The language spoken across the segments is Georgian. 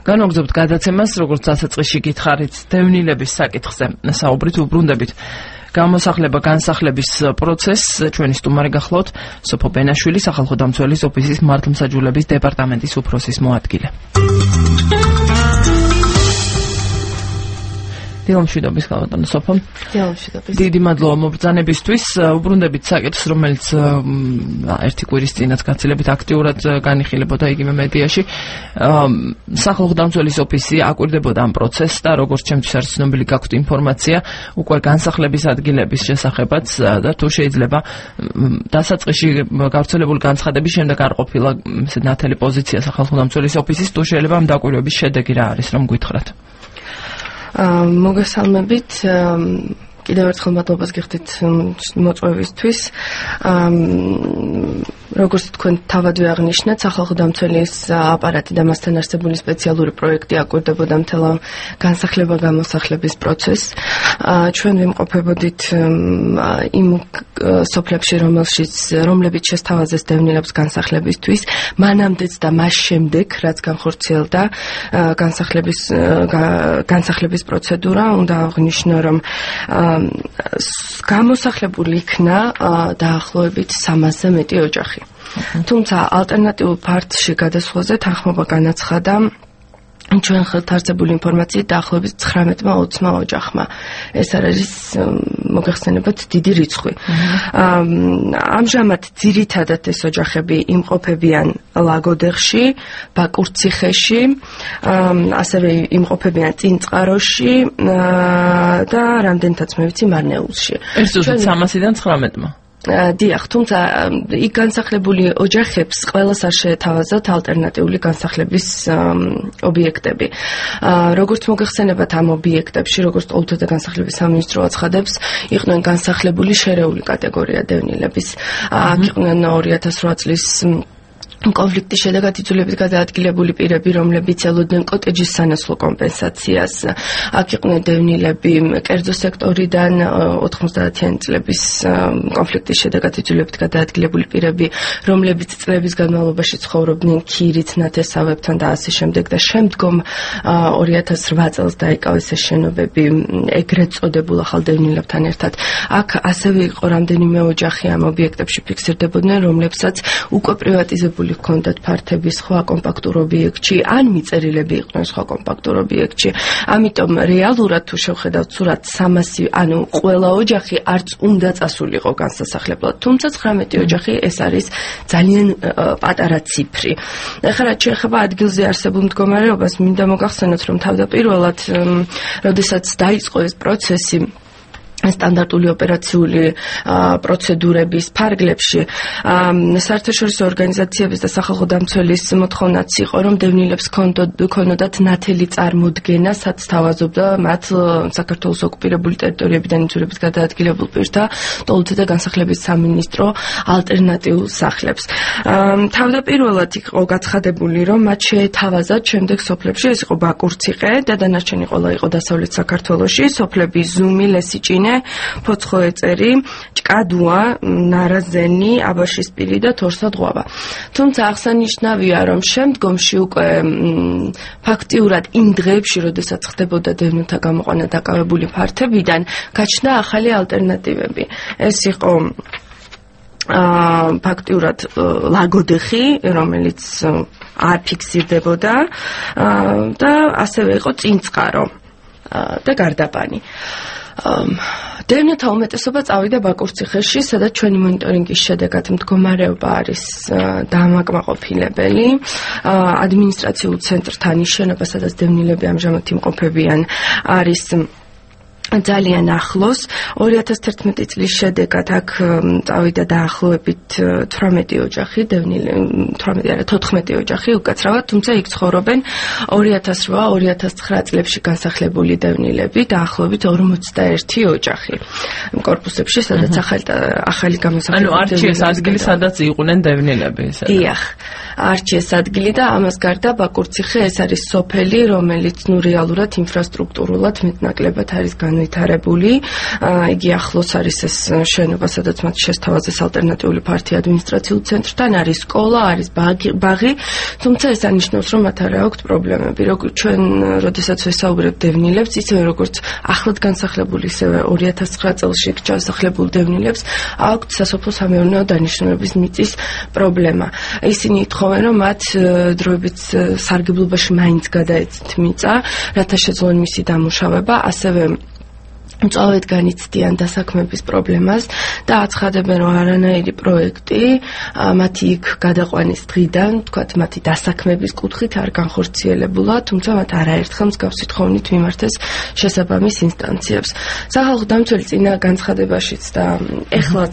განვაგრძობთ გადაცემას, როგორც დასაწყისში გითხარით, დევნილების საკითხზე საუბრით უბრუნდებით. გამოსახლება განსახლების პროცესს ჩვენი სტუმარი გახლავთ სოფო ბენაშვილი, სახალხო დამცველის ოფისის მართლმსაჯულების დეპარტამენტის უფროსის მოადგილე. დილამშვიდობის გალბატონო სოფო. დილამშვიდობის. დიდი მადლობა მობრძანებისთვის. უბრუნდებით საკითხს, რომელიც ერთი კვირის წინაც გაცილებით აქტიურად განიხილებოდა იგივე მედიაში. სახალხო დამცველის ოფისი აკვირდებოდა ამ პროცესს და როგორც ჩემთვის არის ცნობილი გაქვთ ინფორმაცია უკვე განსახლების ადგილების შესახებაც და თუ შეიძლება დასაწყისში გავრცელებული განცხადების შემდეგ არ ყოფილა ნათელი პოზიცია სახალხო დამცველის ოფისის, თუ შეიძლება ამ დაკვირვების შედეგი რა არის, რომ გითხრათ. მოგესალმებით, კიდევ ერთხელ მადლობას გიხდით მოწვევისთვის. როგორც თქვენ თავადვე აღნიშნეთ, სახალხო დამცველის აპარატი და მასთან არსებული სპეციალური პროექტი აკვირდებოდა მთელ განსახლება გამოსახლების პროცესს. ჩვენ ვიმყოფებოდით იმ სოფლებში, რომლებიც შესთავაზეს დევნილებს განსახლებისთვის, მანამდეც და მას შემდეგ, რაც განხორციელდა განსახლების პროცედურა, უნდა აღნიშნო, რომ გამოსახლებული იქნა დაახლოებით 300-ზე მეტი ოჯახი. თუმცა ალტერნატიულ ფაქტში გადასვლაზე თანხმობა განაცხადა ჩვენ ხელთ არსებული ინფორმაციით დაახლოებით 19-20 ოჯახმა. ეს არ არის მოგეხსენებათ დიდი რიცხვი. ამჟამად ძირითადად ეს ოჯახები იმყოფებიან ლაგოდეხში, ბაკურციხეში, ასევე იმყოფებიან წინწყაროში და რამდენთაც მე ვიცი მარნეულში. ეს ზუსტად 300-დან 19-მა. დიახ, თუმცა იქ განსახლებული ოჯახებს ყველას არ შეეთავაზათ ალტერნატიული განსახლების ობიექტები. როგორც მოგეხსენებათ ამ ობიექტებში, როგორც ყოველთვის და განსახლების სამინისტრო აცხადებს, იყვნენ განსახლებული შერეული კატეგორია დევნილების. აქ იყვნენ 2008 წლის კონფლიქტის შედეგად იძულებით გადაადგილებული პირები, რომლებიც ელოდნენ კოტეჯის სანაცვლო კომპენსაციას. აქ იყვნენ დევნილები კერძო სექტორიდან 90-იანი წლების კონფლიქტის შედეგად იძულებით გადაადგილებული პირები, რომლებიც წლების განმავლობაში ცხოვრობდნენ ქირით, ნათესავებთან და ასე შემდეგ და შემდგომ 2008 წელს დაიკავეს ეს შენობები ეგრეთ წოდებულ ახალ დევნილებთან ერთად. აქ ასევე იყო რამდენიმე ოჯახი ამ ობიექტებში ფიქსირდებოდნენ, რომლებსაც უკვე პრივატიზებული ჰქონდათ ფართები სხვა კომპაქტურ ობიექტში, ან მიწერილები იყვნენ სხვა კომპაქტურ ობიექტში. ამიტომ რეალურად თუ შევხედავთ სურათს 300, ანუ ყველა ოჯახი არც უნდა წასულიყო განსასახლებლად. თუმცა 19 ოჯახი ეს არის ძალიან პატარა ციფრი. ახლა რაც შეეხება ადგილზე არსებულ მდგომარეობას, მინდა მოგახსენოთ, რომ თავდაპირველად, როდესაც დაიწყო ეს პროცესი სტანდარტული ოპერაციული პროცედურების ფარგლებში, საერთაშორისო ორგანიზაციების და სახალხო დამცველის მოთხოვნაც იყო, რომ დევნილებს ჰქონდათ ნათელი წარმოდგენა, სადაც თავაზობდა მათ საქართველოს ოკუპირებული ტერიტორიებიდან იძულებით გადაადგილებულ პირთა ტოლთა და განსახლების სამინისტრო ალტერნატიულ სახლებს. თავდაპირველად იყო გაცხადებული, რომ მათ შეეთავაზათ შემდეგ სოფლებში, ეს იყო ბაკურციხე და დანარჩენი ყველა იყო დასავლეთ საქართველოში, სოფლები ზუმი, ლესიჭინე, ფოცხოეწერი, ჭკადუა, ნარაზენი, აბაშისპირი და თორსა-დღვავა. თუმცა აღსანიშნავია, რომ შემდგომში უკვე ფაქტიურად იმ დღეებში, როდესაც ხდებოდა დევნილთა გამოყვანა დაკავებული ფართებიდან, გაჩნდა ახალი ალტერნატივები. ეს იყო ფაქტიურად ლაგოდეხი, რომელიც არ ფიქსირდებოდა და ასევე იყო წინწყარო და გარდაბანი. დევნილთა უმეტესობა წავიდა ბაკურციხეში, სადაც ჩვენი მონიტორინგის შედეგად მდგომარეობა არის დამაკმაყოფილებელი. ადმინისტრაციულ ცენტრთან ის შენობა, სადაც დევნილები ამჟამად იმყოფებიან, არის ძალიან ახლოს. 2011 წლის შედეგად აქ წავიდა დაახლოებით 18 ოჯახი, 14 ოჯახი უკაცრავად, თუმცა იქ ცხოვრობენ 2008-2009 წლებში განსახლებული დევნილები, დაახლოებით 41 ოჯახი. კორპუსებში, სადაც ახალი გამოსახლებული. ანუ არჩიეს ადგილი, სადაც იყვნენ დევნილები. დიახ, არჩიეს ადგილი და ამას გარდა ბაკურციხე ეს არის სოფელი, რომელიც რეალურად ინფრასტრუქტურულად მეტნაკლებად არის განვითარებული. იგი ახლოს არის ეს შენობა, სადაც მათ შესთავაზეს ალტერნატიული პარტია ადმინისტრაციულ ცენტრთან, არის სკოლა, არის ბაღი, თუმცა ეს ანიშნავს, რომ მათ არ აქვთ პრობლემები. ჩვენ როდესაც ვესაუბრებთ დევნილებს, ისევე როგორც ახლად განსახლებული, ისევე 2009 წელში ჩასახლებულ დევნილებს აქვთ სასოფლო-სამეურნეო დანიშნულების მიწის პრობლემა. ისინი ითხოვენ, რომ მათ დროებით სარგებლობაში მაინც გადაეცით მიწა, რათა შეძლონ მისი დამუშავება, ასევე მწვავედ განიცდიან დასაქმების პრობლემას და აცხადებენ, რომ არანაირი პროექტი მათი იქ გადაყვანის დღიდან, თქვათ, მათი დასაქმების კუთხით არ განხორციელებულა, თუმცა მათ არაერთხელ მსგავსი თხოვნით მიმართეს შესაბამის ინსტანციებს. სახალხო დამცველი წინა განცხადებაშიც და ეხლაც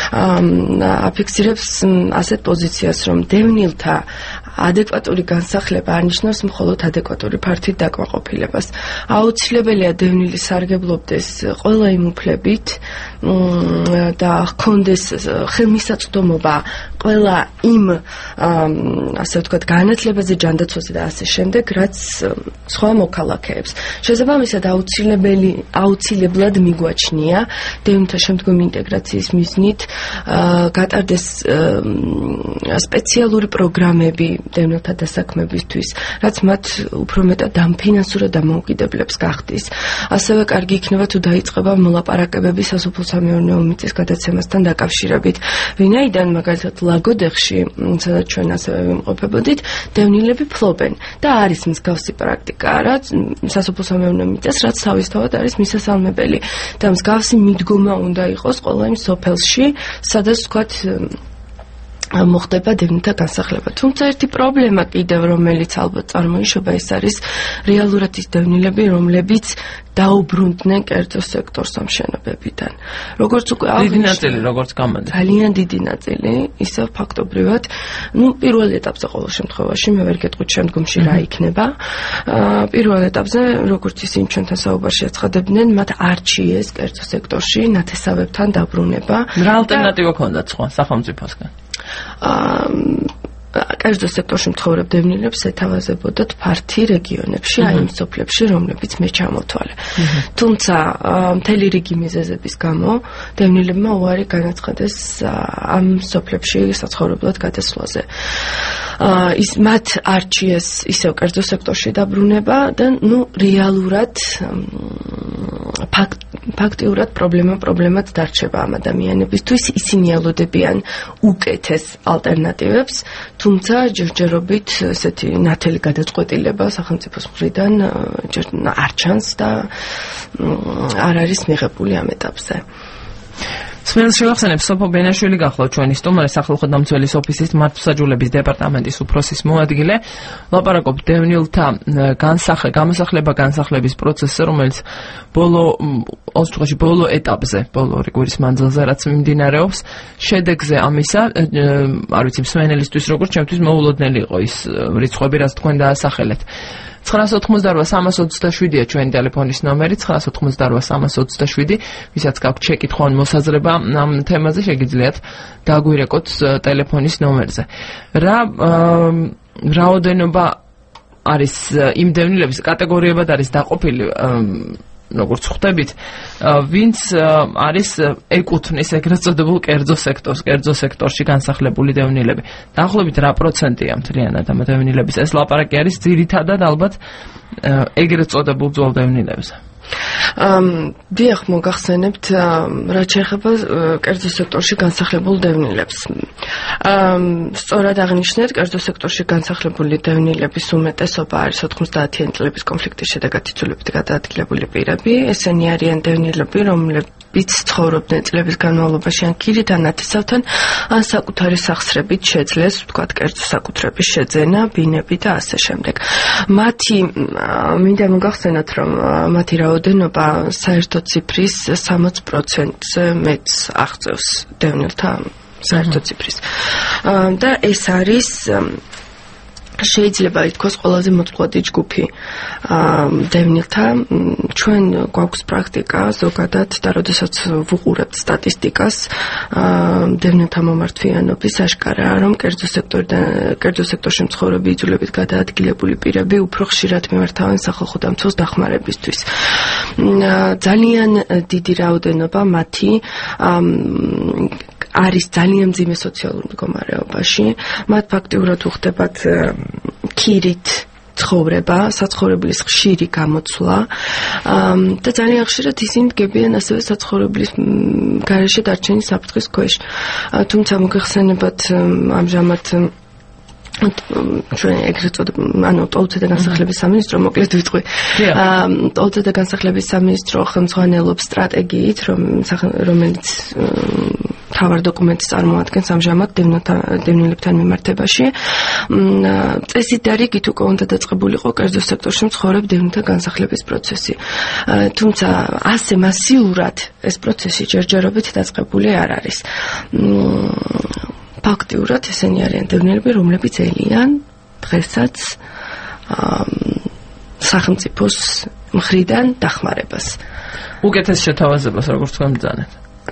აფიქსირებს ასეთ პოზიციას, რომ დევნილთა ადეკვატური განსახლება არნიშნავს მხოლოდ ადეკვატური ფართით დაკმაყოფილებას. აუცილებელია დევნილი სარგებლობდეს ყველა იმ უფლებით და ჰქონდეს ხელმისაწვდომობა ყველა იმ ასე ვთქვათ განათლებაზე, ჯანდაცვაზე და ასე შემდეგ, რაც სხვა მოქალაქეებს. შესაბამისად აუცილებლად მიგვაჩნია დევნილთა შემდგომი ინტეგრაციის მიზნით გატარდეს სპეციალური პროგრამები დევნილთა დასაქმებისთვის, რაც მათ უფრო მეტად დამფინანსურად დამოუკიდებლებს გახდის. ასევე კარგი იქნება თუ დაიწყება მოლაპარაკებები სასოფლო-სამეურნეო მიწის გადაცემასთან დაკავშირებით. ვინაიდან მაგალითად ლაგოდეხში, სადაც ჩვენ ასევე ვიმყოფებოდით, დევნილები ფლობენ და არის მსგავსი პრაქტიკა, რაც სასოფლო-სამეურნეო მიწას, რაც თავისთავად არის მისასალმებელი და მსგავსი მიდგომა უნდა იყოს ყველა იმ სოფელში, სადაც ვთქვათ მოხდება დევნილთა განსახლება. თუმცა ერთი პრობლემა კიდევ, რომელიც ალბათ წარმოიშობა, ეს არის რეალურად ის დევნილები, რომლებიც დაუბრუნდნენ კერძო სექტორს ამ შენობებიდან. როგორც უკვე დიდი ნაწილი როგორც გამოდის. ძალიან დიდი ნაწილი, ისევ ფაქტობრივად, პირველ ეტაპზე ყოველ შემთხვევაში, მე ვერ გეტყვით შემდგომში რა იქნება. პირველ ეტაპზე, როგორც ისინი ჩვენთან საუბარში აცხადებდნენ, მათ არჩიეს კერძო სექტორში ნათესავებთან დაბრუნება. რა ალტერნატივა ჰქონდათ სხვა სახელმწიფოსგან? კერძო სექტორში მცხოვრებ დევნილებს ეთავაზებოდათ ფართი რეგიონებში, აი იმ სოფლებში, რომლებიც მე ჩამოთვალე. თუმცა მთელი რიგი მიზეზების გამო დევნილებმა უარი განაცხადეს ამ სოფლებში საცხოვრებლად გადასვლაზე. მათ არჩიეს ისევ კერძო სექტორში დაბრუნება და რეალურად ფაქტიურად პრობლემად დარჩება ამ ადამიანებისთვის. ისინი ელოდებიან უკეთეს ალტერნატივებს, თუმცა ჯერჯერობით ესეთი ნათელი გადაწყვეტილება სახელმწიფოს მხრიდან არ ჩანს და არ არის მიღებული ამ ეტაპზე. სმენელს შევახსენებ, სოფო ბენაშვილი გახლავთ ჩვენი სტუმარი, სახალხო დამცველის ოფისის მართლმსაჯულების დეპარტამენტის უფროსის მოადგილე. ლაპარაკობთ დევნილთა განსახლების პროცესზე, რომელიც ბოლო ეტაპზე, ბოლო რიგურის მანძილზე რაც მიმდინარეობს. შედეგზე ამისა, არ ვიცი, მსმენელისთვის როგორც ჩემთვის მოულოდნელი იყო ის რიცხვები, რაც თქვენ დაასახელეთ. 988-327-ია ჩვენი ტელეფონის ნომერი, 988-327, ვისაც გაქვთ შეკითხვა ან მოსაზრება ამ თემაზე, შეგიძლიათ დაგვირეკოთ ტელეფონის ნომერზე. რაოდენობა არის იმ დევნილების კატეგორიებად არის დაყოფილი, როგორც ხვდებით, ვინც არის ეკუთვნის ეგრეთ წოდებულ კერძო სექტორში განსახლებული დევნილები. დაახლოებით რა პროცენტია მთლიანად ამ დევნილების? ეს ლაპარაკი არის ძირითადად ალბათ ეგრეთ წოდებულ ძველ დევნილებზე. დიახ, მოგახსენებთ, რაც შეეხება კერძო სექტორში განსახლებულ დევნილებს. სწორად აღნიშნეთ, კერძო სექტორში განსახლებული დევნილების უმეტესობა არის 90-იან წლების კონფლიქტის შედეგად იცვლებით გადაადგილებული პირები. ესენი არიან დევნილები, რომლებიც ცხოვრობდნენ წლების განმავლობაში ან ქირით, ან ნათესავთან, ან საკუთარი სახსრებით შეძლეს, ვთქვათ, კერძო საკუთრების შეძენა, ბინები და ასე შემდეგ. მინდა მოგახსენოთ, რომ მათი რაოდენობა საერთო ციფრის 60%-ზე მეტს აღწევს დევნილთა საერთო ციფრის. და ეს არის შეიძლება ითქვას ყველაზე მოწყვლადი ჯგუფი დევნილთა. ჩვენ გვაქვს პრაქტიკა ზოგადად და როდესაც ვუყურებთ სტატისტიკას დევნილთა მომართვიანობის აშკარაა, რომ კერძო სექტორში მცხოვრები იძულებით გადაადგილებული პირები უფრო ხშირად მიმართავენ სახალხო დამცველს დახმარებისთვის. ძალიან დიდი რაოდენობა მათი არის ძალიან მძიმე სოციალურ მდგომარეობაში. მათ ფაქტიურად უხდებათ ქირით ცხოვრება, საცხოვრებლის ხშირი გამოცვლა და ძალიან ხშირად ისინი დგებიან ასევე საცხოვრებლის გარეშე დარჩენის საფრთხის ქვეშ. თუმცა მოგეხსენებათ ამჟამად ჩვენ ეგრეთ წოდებული ტოლცე და განსახლების სამინისტრო მოკლედ ვიტყვი. ტოლცე და განსახლების სამინისტრო ხელმძღვანელობს სტრატეგიით, რომელიც მთავარ დოკუმენტს წარმოადგენს ამჟამად დევნილებთან მიმართებაში. წესით და რიგით უკვე უნდა დაწყებულიყო კერძო სექტორში მცხოვრებ დევნილთა განსახლების პროცესი. თუმცა ასე მასიურად ეს პროცესი ჯერჯერობით დაწყებული არ არის. ფაქტიურად ესენი არიან დევნილები, რომლებიც ელიან დღესაც სახელმწიფოს მხრიდან დახმარებას. უკეთეს შეთავაზებას როგორც თქვენ ბრძანეთ.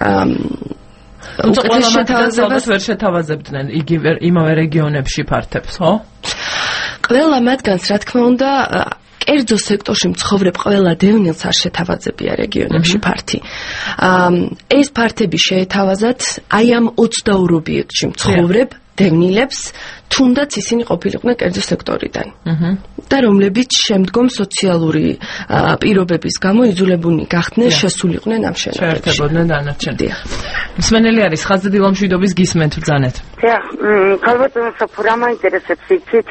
უკეთეს შეთავაზებას ვერ შეთავაზებდნენ იმავე რეგიონებში ფართებს, ხო? ყველა მათგანს, რა თქმა უნდა, კერძო სექტორში მცხოვრებ ყველა დევნილს არ შეთავაზებია რეგიონებში ფართი. ეს ფართები შეეთავაზათ აი ამ 22 ობიექტში მცხოვრებ დევნილებს, თუნდაც ისინი ყოფილიყვნენ კერძო სექტორიდან. და რომლებიც შემდგომ სოციალური პირობების გამო იძულებულნი გახდნენ შესულიყვნენ ამ შენობებში. შეერთებოდნენ დანარჩენი. მსმენელი არის ხაზდადილა მშვიდობის გისმენთ ბრძანეთ. ქალბატონო საფურა მაინტერესებს იცით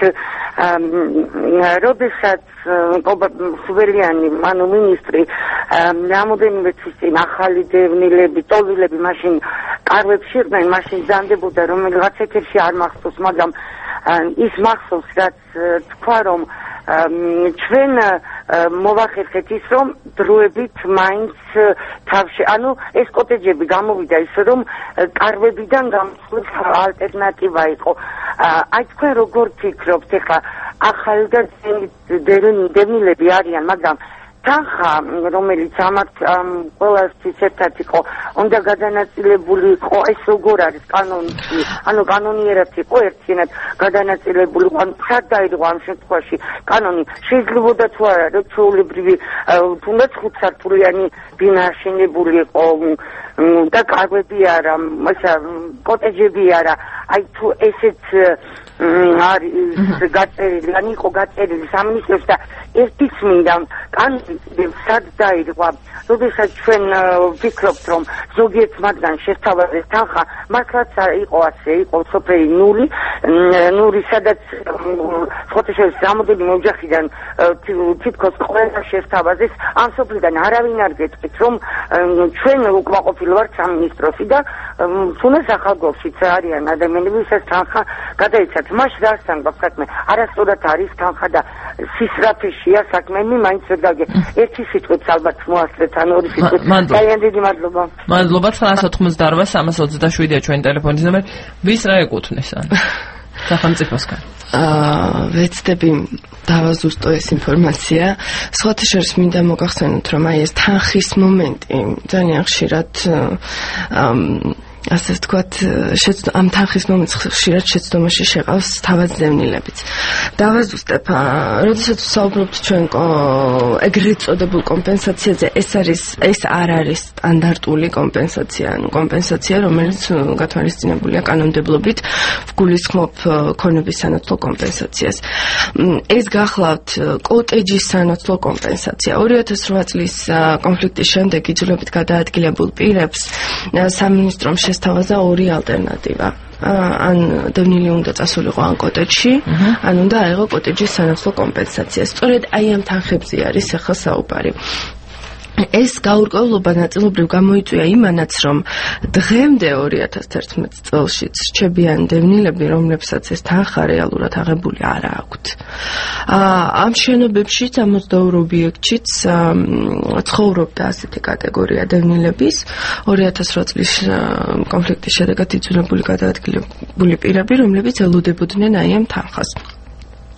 როდესაც სუვერიანი ანუ მინისტრი რამოდენიმე თვის წინ ახალი დევნილები, ტოლვილები მაშინ კარვებში იყვნენ, მაშინ ზანდებოდა რომელიღაც ეთერში არ მახსოვს, მაგრამ ის მახსოვს, რაც თქვა, რომ ჩვენ მოვახერხეთ ის, რომ დროებით მაინც თავში, ანუ ეს კოტეჯები გამოვიდა ისე, რომ კარვებიდან გამოსვლის ალტერნატივა იყო. აი თქვენ როგორ ფიქრობთ, ეხლა ახალი და დევნილები არიან, მაგრამ თანხა, რომელიც ამათ ყველასთვის ერთად იყო, უნდა გადანაწილებული იყო, ეს როგორ არის კანონში, ანუ კანონიერად იყო ერთიანად გადანაწილებული, ანუ სად დაირღვა ამ შემთხვევაში კანონი, შეიძლებოდა თუ არა, რომ ჩვეულებრივი თუნდაც 5 სართულიანი ბინა აშენებული იყო და კარვები არა, კოტეჯები არა, აი თუ ესეც არის გაწერილი, ან იყო გაწერილი სამინისტროში და ერთიც მინდა კანონი სად დაირღვა, როდესაც ჩვენ ვფიქრობთ, რომ ზოგიერთ მათგან შეთავაზეს თანხა, მართლაც იყო ასე, იყო სოფელი ნური, სადაც ხოთეშევის რამოდენიმე ოჯახიდან თითქოს ყველა შეთავაზეს, ამ სოფლიდან არავინ არ გეტყვით, რომ ჩვენ უკმაყოფილო ვართ სამინისტროში და თუნდაც ახალგორშიც არიან ადამიანები, ვისაც თანხა გადაიცათ. მას რასთან გვაქვს საქმე? არასწორად არის თანხა და სისწრაფეშია საქმე, მაინც ვერ გავიგე. ერთი სიტყვით ალბათ მოასწრეთ, ან ორი სიტყვით. ძალიან დიდი მადლობა. მადლობა. 988-327-ია ჩვენი ტელეფონის ნომერი. ვის რა ეკუთვნის ან? სახელმწიფოსგან. ვეცდები დავაზუსტო ეს ინფორმაცია. სხვათა შორის მინდა მოგახსენოთ, რომ აი ეს თანხის მომენტი ძალიან ხშირად ასე ვთქვათ, ამ თანხის მომენტს ხშირად შეცდომაში შეყავს თავად დევნილებიც. დავაზუსტებ, როდესაც ვსაუბრობთ ჩვენ ეგრეთ წოდებულ კომპენსაციაზე, ეს არ არის სტანდარტული კომპენსაცია, ანუ კომპენსაცია, რომელიც გათვალისწინებულია კანონმდებლობით, ვგულისხმობ ქონების სანაცვლო კომპენსაციას. ეს გახლავთ კოტეჯის სანაცვლო კომპენსაცია. 2008 წლის კონფლიქტის შემდეგ იძულებით გადაადგილებულ პირებს სამინისტრომ შესთავაზა ორი ალტერნატივა. ან დევნილი უნდა წასულიყო ან კოტეჯში, ან უნდა აიღო კოტეჯის სანაცვლო კომპენსაცია. სწორედ აი ამ თანხებზე არის ახლა საუბარი. ეს გაურკვევლობა ნაწილობრივ გამოიწვია იმანაც, რომ დღემდე 2011 წელშიც რჩებიან დევნილები, რომლებსაც ეს თანხა რეალურად აღებული არ აქვთ. ამ შენობებშიც 62 ობიექტშიც ცხოვრობდა ასეთი კატეგორია დევნილების, 2008 წლის კონფლიქტის შედეგად იძულებული გადაადგილებული პირები, რომლებიც ელოდებოდნენ აი ამ თანხას.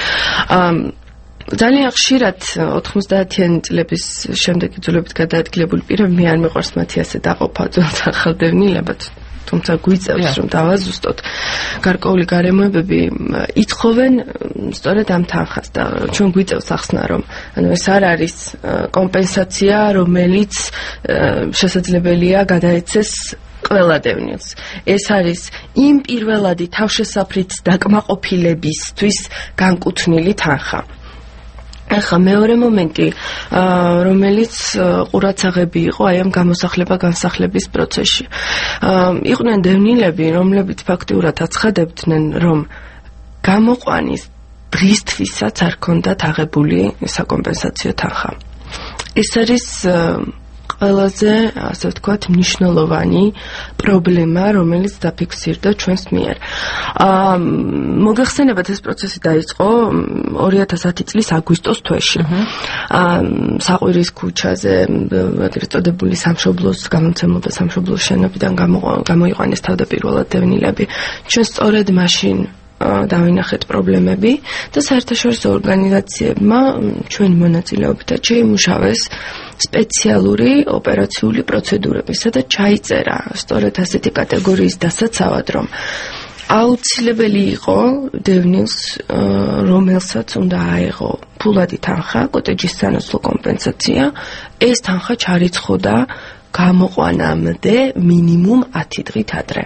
ძალიან ხშირად 90-იან წლების შემდეგ იძულებით გადაადგილებული პირები მე არ მიყვარს მათი ასე დაყოფა ახალდევნილებად, თუმცა გვიწევს რომ დავაზუსტოთ. გარკვეული გარემოებები ითხოვენ სწორედ ამ თანხას და ჩვენ გვიწევს ახსნა რომ ეს არ არის კომპენსაცია, რომელიც შესაძლებელია გადაეცეს ყველა დევნილს. ეს არის იმ პირველადი თავშესაფრით დაკმაყოფილებისთვის განკუთვნილი თანხა. ახლა მეორე მომენტი, რომელიც ყურაცაღები იყო აი ამ გამოსახლება-განსახლების პროცესში. იყვნენ დევნილები, რომლებიც ფაქტიურად აცხადებდნენ, რომ გამოყვანის დღისთვისაც არ ქონდათ აღებული საკომპენსაციო თანხა. ეს არის ყველაზე, ასე ვთქვათ, მნიშვნელოვანი პრობლემა, რომელიც დაფიქსირდა ჩვენს მიერ. მოგეხსენებათ, ეს პროცესი დაიწყო 2010 წლის აგვისტოს თვეში. საყვირის ქუჩაზე, ეგრეთ წოდებული სამშობლოს გამომცემლობა სამშობლოს შენობიდან გამოიყვანეს თავდაპირველად დევნილები. ჩვენ სწორედ მაშინ დავინახეთ პრობლემები და საერთაშორისო ორგანიზაციებმა ჩვენი მონაწილეობითაც შეიმუშავეს სპეციალური ოპერაციული პროცედურები, სადაც ჩაიწერა სწორედ ასეთი კატეგორიის დასაცავად, რომ აუცილებელი იყო დევნილს, რომელსაც უნდა აეღო ფულადი თანხა, კოტეჯის სანაცვლო კომპენსაცია, ეს თანხა ჩარიცხოდა გამოყვანამდე მინიმუმ 10 დღით ადრე.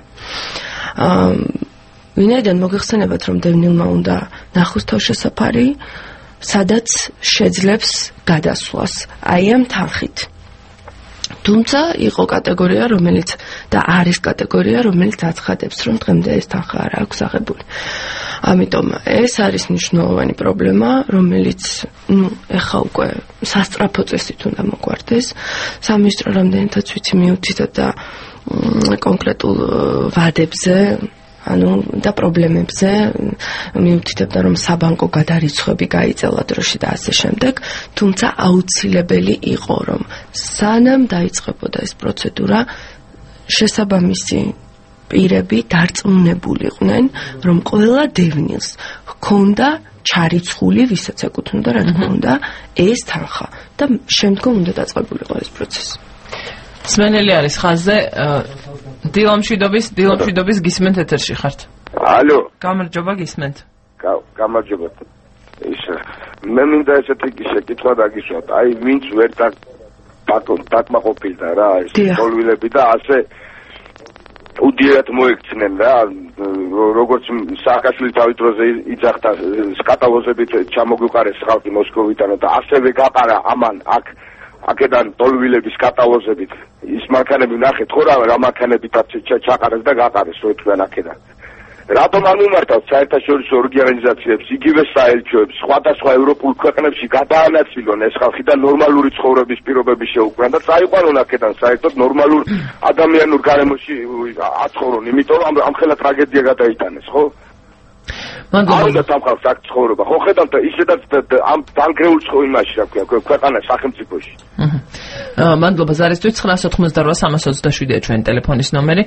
ვინაიდან მოგეხსენებათ, რომ დევნილმა უნდა ნახოს თავშესაფარი, სადაც შეძლებს გადასვლას აი ამ თანხით. თუმცა იყო კატეგორია, რომელიც და არის კატეგორია, რომელიც აცხადებს, რომ დღემდე ეს თანხა არ აქვს აღებული. ამიტომ ეს არის მნიშვნელოვანი პრობლემა, რომელიც, ეხლა უკვე სასწრაფო წესით უნდა მოგვარდეს. სამინისტრო რამდენადაც ვიცი მიუთითებდა და კონკრეტულ ვადებზე და პრობლემებზე მიუთითებდა, რომ საბანკო გადარიცხვები გაიწელა დროში და ასე შემდეგ, თუმცა აუცილებელი იყო, რომ სანამ დაიწყებოდა ეს პროცედურა, შესაბამისი პირები დარწმუნებულიყვნენ, რომ ყველა დევნილს ჰქონდა ჩარიცხული, ვისაც ეკუთვნოდა, რა თქმა უნდა, ეს თანხა და შემდგომ უნდა დაწყებულიყო ეს პროცესი. სმენელი არის ხაზზე. დილამშვიდობის გისმენთ ეთერში ხართ. ალო. გამარჯობა, გისმენთ. გამარჯობა. მე მინდა ესეთი შეკითხვა დაგისვათ. აი, ვინც ვერ დაკმაყოფილდა რა, ეს პოლვილები და ასე უდიათ მოექცნენ რა, როგორც სააკაშვილის თავის დროზე იძახდა კატალოზებით ჩამოგვიყარეს ხალხი მოსკოვიდან და ასევე გაყარა ამან აქედან პოლვილების კატალოზებით ის მანქანები ნახეთ ხო რა მანქანებითაც ჩაყარეს და გაყარეს რო თქვენ აქედან. რატომ არ მიმართავთ საერთაშორისო ორგანიზაციებს, იგივე საელჩოებს, სხვადასხვა ევროპულ ქვეყნებში გადაანაცვლონ ეს ხალხი და ნორმალური ცხოვრების პირობები შეუქმნან და წაიყვანონ აქედან საერთოდ ნორმალურ ადამიანურ გარემოში აცხოვრონ, იმიტომ რომ ამხელა ტრაგედია გადაიტანეს, ხო? მანდ თამხავს აქ ცხოვრება, ხო ხედავთ ისედაც ამ დანგრეულ იმაში რა ქვია, ქვეყანას სახელმწიფოში. მადლობა ზარისთვის 988-327-ია ჩვენი ტელეფონის ნომერი.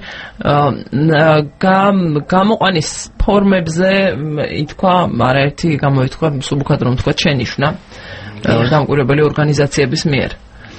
გამოყვანის ფორმებზე ითქვა, არაერთი გამოითქვა, სუბუქად რომ თქვა შენიშვნა დამკვირვებელი ორგანიზაციების მიერ.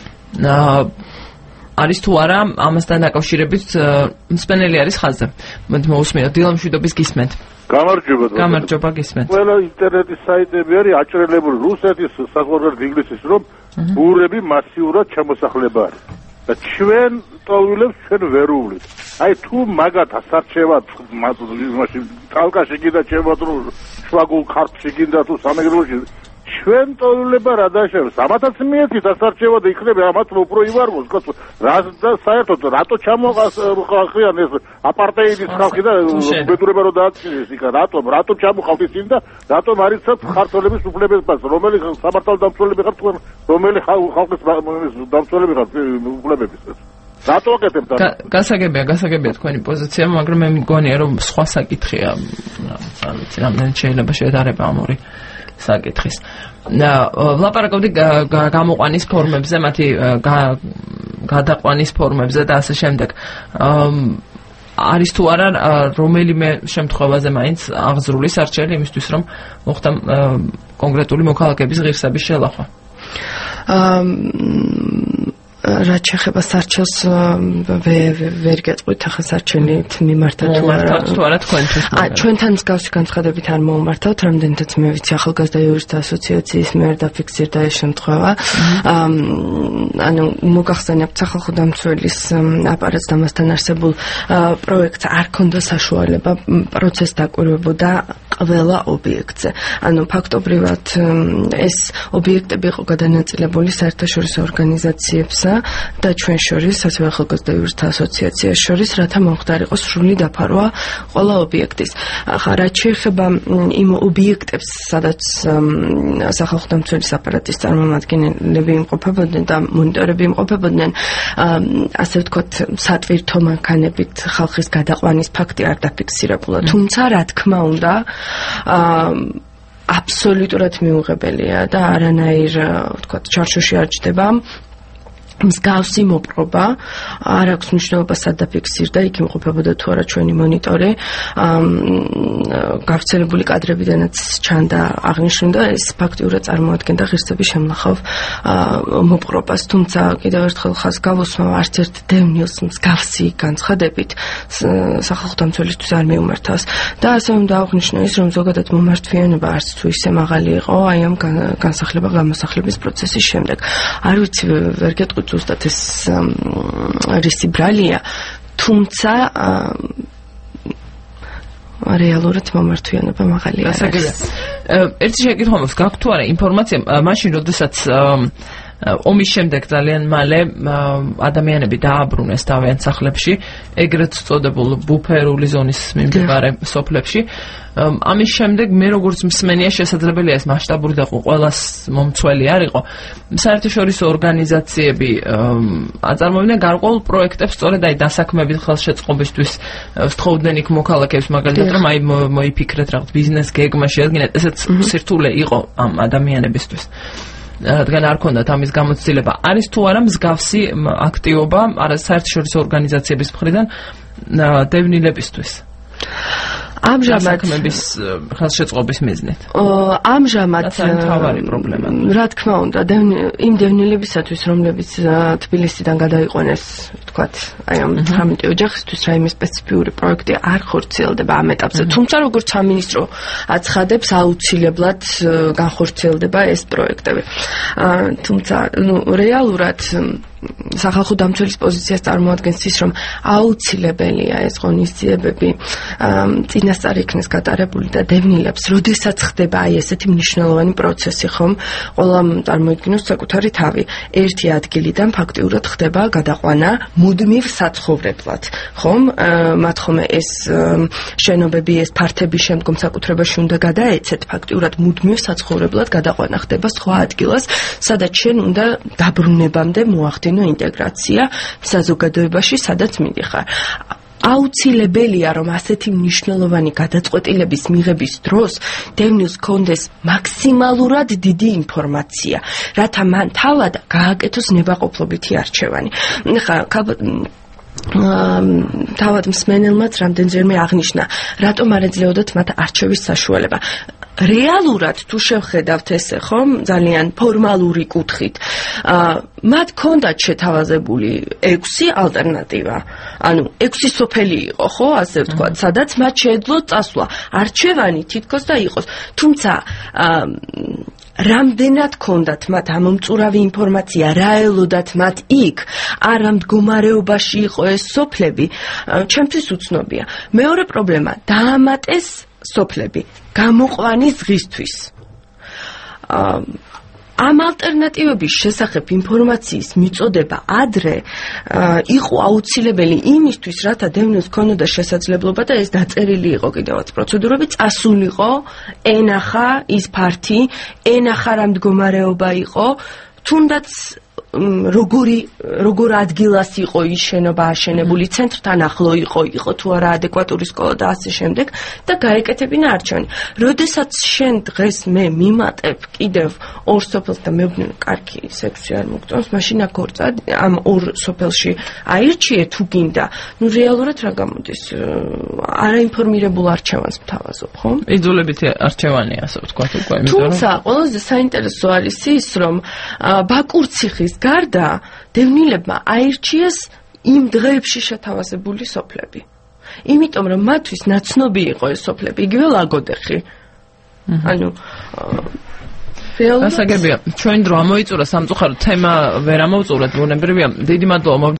არის თუ არა ამასთან დაკავშირებით მსმენელი არის ხაზზე. მოусმინოთ დილამშვიდობის გისმენთ. გამარჯობა გისმენთ. ყველა ინტერნეტის საიტები არის აჭრელებული რუსეთის, საზღვარგარეთ ინგლისის, რომ ბურები მასიურად ჩამოსახლება არის. და ჩვენ ტოვილებს ჩვენ ვერ უვლით. აი თუ მაგათ ასარჩევად მაშინ კავკასში გინდა შემოდრო შვაგულ ქართლში გინდა თუ სამეგრელოში ჩვენ ტოვილება რა დაშევს? ამათაც მიეცით ასარჩევად იქნება ამათ უფრო ივარბოს კაცო. რა და საერთოდ რატო ჩამოყალხიან ეს აპარტეიდის ხალხი და ბედურება რო დააწინეს იქ რატო ჩამოყავთ ისინი და რატომ არიცათ ქართველების უფლებებას რომელი სამართალ დამცველები ხართ თქვენ რომელი ხალხის დამცველები ხართ უფლებების რატო აკეთებთ გასაგებია თქვენი პოზიცია, მაგრამ მე მგონია რომ სხვა საკითხია რამდენი შეიძლება შედარება ამ ორი საკითხის. ვლაპარაკობდი გამოყვანის ფორმებზე, მათი გადაყვანის ფორმებზე და ასე შემდეგ. არის თუ არა რომელიმე შემთხვევაზე მაინც აღზრული სარჩელი იმისთვის რომ მოხდა კონკრეტული მოქალაქეების ღირსების შელახვა. რაც შეეხება სარჩელს ვერ გეტყვით ახლა სარჩელით მიმართა თუ არა თქვენთვის. ჩვენთან მსგავსი განცხადებით არ მოუმართავთ, რამდენადაც მე ვიცი ახალგაზრდა იურისტთა ასოციაციის მიერ დაფიქსირდა ეს შემთხვევა. ანუ მოგახსენებთ სახალხო დამცველის აპარატს და მასთან არსებულ პროექტს არ ქონდა საშუალება პროცესს დაკვირვებოდა ყველა ობიექტზე. ანუ ფაქტობრივად ეს ობიექტები იყო გადანაწილებული საერთაშორისო ორგანიზაციებსა და ჩვენ შორის, ასევე ახალგაზრდა იურისტთა ასოციაციას შორის, რათა მომხდარიყო სრული დაფარვა ყველა ობიექტის. ახლა რაც შეეხება იმ ობიექტებს, სადაც სახალხო დამცველის აპარატის წარმომადგენლები იმყოფებოდნენ და მონიტორები იმყოფებოდნენ, ასე ვთქვათ, სატვირთო მანქანებით ხალხის გადაყვანის ფაქტი არ დაფიქსირებულა. თუმცა, რა თქმა უნდა, აბსოლუტურად მიუღებელია და არანაირ, ვთქვათ, ჩარჩოში არ ჯდება მსგავსი მოპყრობა, არ აქვს მნიშვნელობა სად დაფიქსირდა, იქ იმყოფებოდა თუ არა ჩვენი მონიტორი. გავრცელებული კადრებიდანაც ჩანდა აღნიშნული, ეს ფაქტიურად წარმოადგენდა ღირსების შემნახავ მოპყრობას. თუმცა კიდევ ერთხელ ხაზს გავუსმევ, არც ერთ დევნილს მსგავსი განცხადებით სახალხო დამცველისთვის არ მიუმართავს. და ასე უნდა აღნიშნო ის, რომ ზოგადად მომართვიანება არც თუ ისე მაღალი იყო აი ამ განსახლება-გამოსახლების პროცესის შემდეგ. არ ვიცი, ვერ გეტყვით ზუსტად ეს რისი ბრალია, თუმცა რეალურად მომართვიანება მაღალია. ერთი შეკითხვა მაქვს, გაქვთ თუ არა ინფორმაცია, მაშინ როდესაც ომის შემდეგ ძალიან მალე ადამიანები დააბრუნეს თავიანთ სახლებში, ეგრეთ წოდებულ ბუფერული ზონის მიმდებარე სოფლებში. ამის შემდეგ მე როგორც მსმენია შესაძლებელია ეს მასშტაბური და ყველას მომცველი არ იყო. საერთაშორისო ორგანიზაციები აწარმოებდნენ გარკვეულ პროექტებს, სწორედ აი დასაქმებით ხელშეწყობისთვის სთხოვდნენ იქ მოქალაქეებს, მაგალითად რომ აი მოიფიქრეთ რაღაც ბიზნეს გეგმა შეადგინეთ, ესეც სირთულე იყო ამ ადამიანებისთვის. რადგან არ ქონდათ ამის გამოცდილება. არის თუ არა მსგავსი აქტივობა საერთაშორისო ორგანიზაციების მხრიდან დევნილებისთვის? ამჟამად ხელშეწყობის მიზნით. ამჟამად თავარი პრობლემა. რა თქმა უნდა, იმ დევნილებისათვის, რომლებიც თბილისიდან გადაიყვანეს, ვთქვათ, აი ამ 18 ოჯახისთვის რაიმე სპეციფიური პროექტი არ ხორციელდება ამ ეტაპზე. თუმცა როგორც სამინისტრო აცხადებს, აუცილებლად განხორციელდება ეს პროექტები. თუმცა, რეალურად სახალხო დამცველის პოზიციას წარმოადგენს ის, რომ აუცილებელია ეს ღონისძიებები წინასწარ იქნეს გატარებული და დევნილებს, როდესაც ხდება აი ესეთი მნიშვნელოვანი პროცესი, ხომ, ყველა წარმოიდგინოს საკუთარი თავი. ერთი ადგილიდან ფაქტიურად ხდება გადაყვანა მუდმივ საცხოვრებლად, ხომ? მათ ხომ ეს შენობები, ეს ფართები შემდგომ საკუთრებაში უნდა გადაეცეთ, ფაქტიურად მუდმივ საცხოვრებლად გადაყვანა ხდება სხვა ადგილას, სადაც შენ უნდა დაბრუნებამდე მოახდინო ინტეგრაცია საზოგადოებაში, სადაც მიდიხარ. აუცილებელია, რომ ასეთი მნიშვნელოვანი გადაწყვეტილების მიღების დროს დევნილს ჰქონდეს მაქსიმალურად დიდი ინფორმაცია, რათა მან თავად გააკეთოს ნებაყოფლობითი არჩევანი. თავად მსმენელმაც რამდენჯერმე აღნიშნა, რატომ არ ეძლეოდათ მათ არჩევის საშუალება. რეალურად თუ შევხედავთ ესე, ხომ, ძალიან ფორმალური კუთხით, მათ ჰქონდათ შეთავაზებული 6 ალტერნატივა. ანუ 6 სოფელი იყო, ხო, ასე ვთქვათ, სადაც მათ შეეძლოთ წასვლა. არჩევანი თითქოს და იყოს. თუმცა რამდენად ჰქონდათ მათ ამომწურავი ინფორმაცია, რა ელოდათ მათ იქ, არ ამ მდგომარეობაში იყო ეს სოფლები, ჩემთვის უცნობია. მეორე პრობლემა, დაამატეს სოფლები გამოყვანის დღისთვის. ამ ალტერნატივების შესახებ ინფორმაციის მიწოდება ადრე იყო აუცილებელი იმისთვის, რათა დევნილს ჰქონოდა შესაძლებლობა და ეს დაწერილი იყო კიდევაც პროცედურები, წასულიყო, ენახა ის ფართი, ენახა რა მდგომარეობა იყო, თუნდაც როგორ ადგილას იყო ის შენობა აშენებული, ცენტრთან ახლო იყო თუ არა ადეკვატური სკოლა და ასე შემდეგ და გაეკეთებინა არჩევანი. როდესაც შენ დღეს მე მიმატებ კიდევ ორ სოფელს და მეუბნები კარგი სექსი არ მოგწონს, მაშინ აქ ამ ორ სოფელში აირჩიე თუ გინდა. ნუ რეალურად რა გამოდის? არაინფორმირებულ არჩევანს მთავაზობ, ხო? იძულებითი არჩევანია, ასე ვთქვათ უკვე, იმიტომ რომ თუმცა ყველაზე საინტერესო არის ის, რომ ბაკურციხის გარდა დევნილებმა აირჩიეს იმ დღეებში შეთავაზებული სოფლები. იმიტომ რომ მათთვის ნაცნობი იყო ეს სოფლები, იგივე ლაგოდეხი. ანუ გასაგებია, ჩვენ დრო ამოიწურა სამწუხაროდ თემა ვერ ამოვწურეთ, ბუნებრივია. დიდი მადლობა